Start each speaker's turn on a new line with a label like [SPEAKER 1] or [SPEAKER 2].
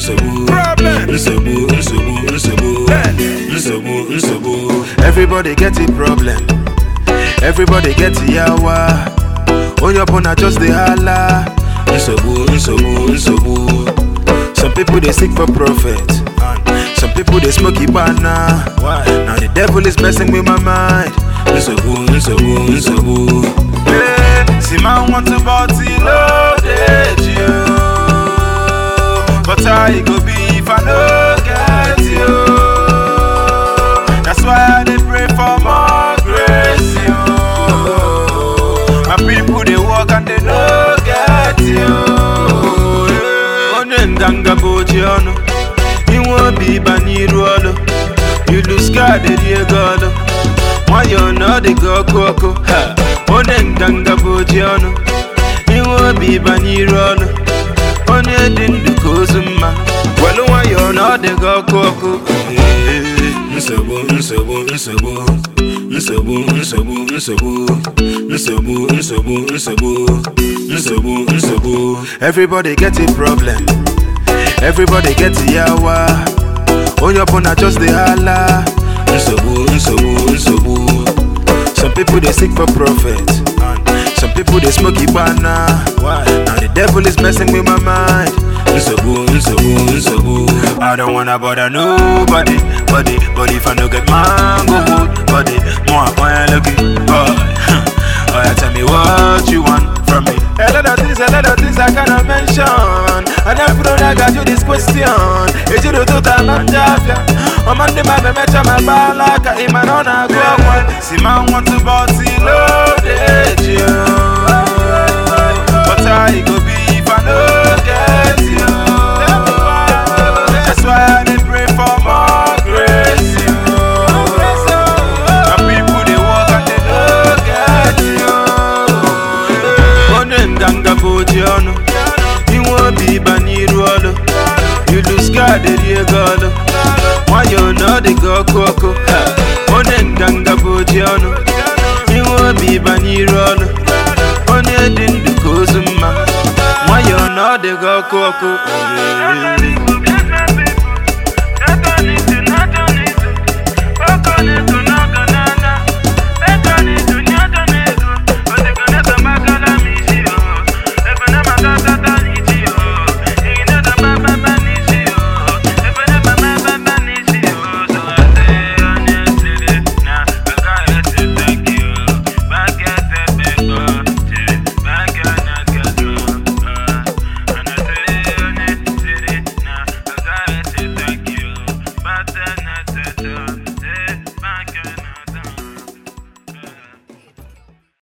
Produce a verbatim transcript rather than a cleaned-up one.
[SPEAKER 1] Everybody get a problem. Everybody get yawa. On your phone, just the holla. Some people they seek for profit. Some people they smoke banana. Now the devil is messing with my mind. Hey, see man want to party loaded you, but I go be if I no get you. That's why they pray for more grace you. My people they walk and they no get you. Onenganga bojiano, you won't be baniruolo. You lose God the diegolo. Why you know the go coco? Onenganga bojiano, you won't be baniruolo. Onye dindu kozuma. Well, why you know the go coco? Nsobu, nsobu, nsobu, nsobu, nsobu, nsobu, nsobu, nsobu, nsobu, nsobu, nsobu. Everybody get a problem. Everybody get yawa. On your phone, just the holla. Nsobu, nsobu, nsobu. Some people they seek for profit. Some people they smoke banana. Now the devil is messing with my mind. Nsobu, nsobu, nsobu. I don't wanna bother nobody, body, but if I no get mango food, body, more when looking, boy. Oh, yeah, tell me what you want from me. A lot of things, a lot of things I cannot mention. And I'm from I got you this question. Is you the total of Jafia? I'm on the map, I met my bar like a man on a go one. See man want to party loaded you, but I go be if I no get you. That's why they pray for more grace you. My people they walk and they no get you. Onenganga bojiano, you won't be baniruolo. You lose God the diegolo. Why you know the go coco? Onenganga bojiano, you won't be baniruolo. Onye dindu kozuma. Why you know the go coco?